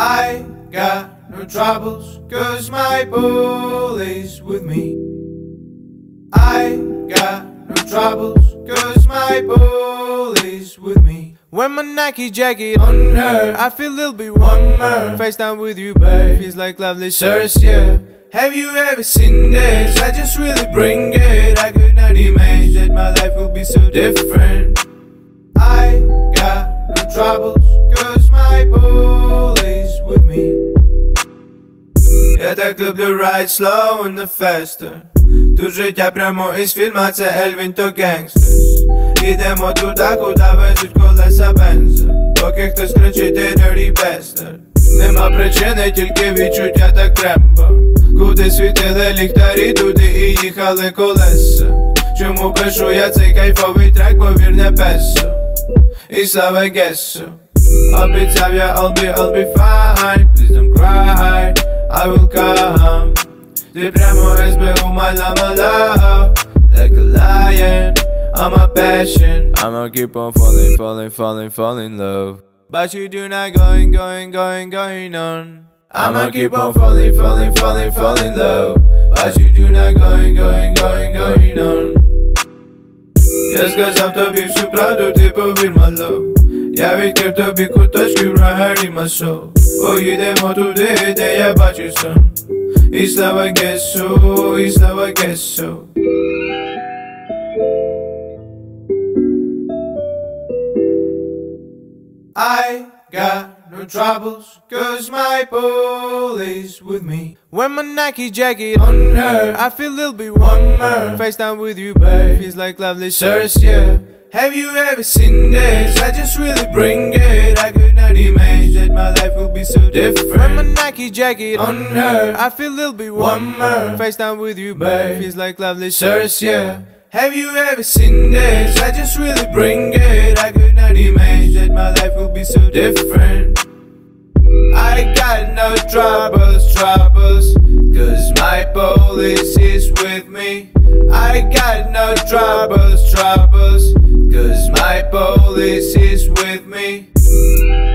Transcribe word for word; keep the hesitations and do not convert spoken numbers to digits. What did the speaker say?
I got no troubles, cause my bully's with me. I got no troubles, cause my bully's with me. When my Nike jacket on her, I feel a little bit warmer. FaceTime with you, babe, feels like lovely sirs, yeah. Have you ever seen this? I just really bring it. I could not imagine that my life will be so different. I got no troubles, cause my bully's with me. Я так люблю ride slow and the faster. Тут життя прямо із фільма, це Ельвін то гангстерс. Ідемо туди, куди везуть колеса бенза. Поки хтось кричить ти dirty bastard. Нема причини, тільки відчуття так треба. Куди світили ліхтарі, туди і їхали колеса. Чому пишу я цей кайфовий трек, повір не песо. І слава Гесо. Обіцяв я I'll be, I'll be fine. Please don't cry, I will come. Ти прямо ес бе у my love, love. Like a lion, I'm a passion. I'ma keep on falling, falling, falling, falling in love. But you do not going, going, going, going on. I'ma keep on falling, falling, falling, falling in love. But you do not going, going, going, going on. Я сказав тобі всю правду, ти повір, my love. Я відкрив тобі куточки в рогарі масо. Поїдемо туди, де я бачу сон. І слава Гесо, і слава Гесо. I got no troubles, cause my bully's with me. When my Nike jacket on her, I feel a little bit warmer. FaceTime with you, babe, feels like lovely sirs, yeah. Have you ever seen this? I just really bring it. I could not imagine that my life will be so different. When my Nike jacket on her, I feel a little bit warmer. FaceTime with you, babe, feels like lovely sirs, yeah. Have you ever seen this? I just really bring it. I could not imagine that my life will be so different. I got no troubles, troubles, cause my police is with me. I got no troubles, troubles, cause my police is with me.